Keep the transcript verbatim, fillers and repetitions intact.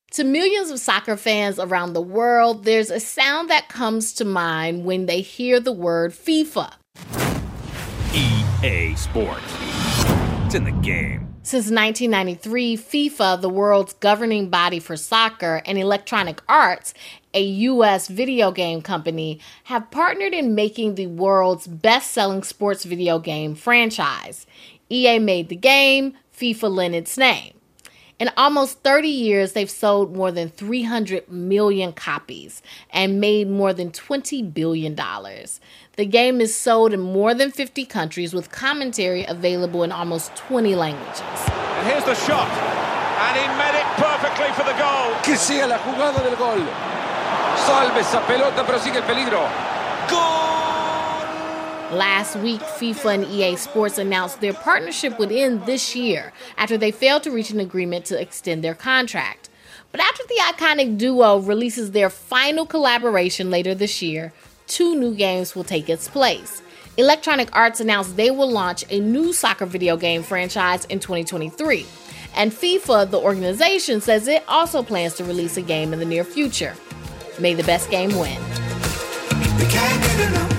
To millions of soccer fans around the world, there's a sound that comes to mind when they hear the word FIFA. E A Sports. It's in the game. Since nineteen ninety-three, FIFA, the world's governing body for soccer, and Electronic Arts, a U S video game company, have partnered in making the world's best-selling sports video game franchise. E A made the game, FIFA lent its name. In almost thirty years, they've sold more than three hundred million copies and made more than twenty billion dollars. The game is sold in more than fifty countries with commentary available in almost twenty languages. And here's the shot, and he made it perfectly for the goal. Que siga la jugada del gol. Salve esa pelota, pero sigue el peligro. Goal! Last week, FIFA and E A Sports announced their partnership would end this year after they failed to reach an agreement to extend their contract. But after the iconic duo releases their final collaboration later this year, two new games will take its place. Electronic Arts announced they will launch a new soccer video game franchise in twenty twenty-three. And FIFA, the organization, says it also plans to release a game in the near future. May the best game win. We can't get enough.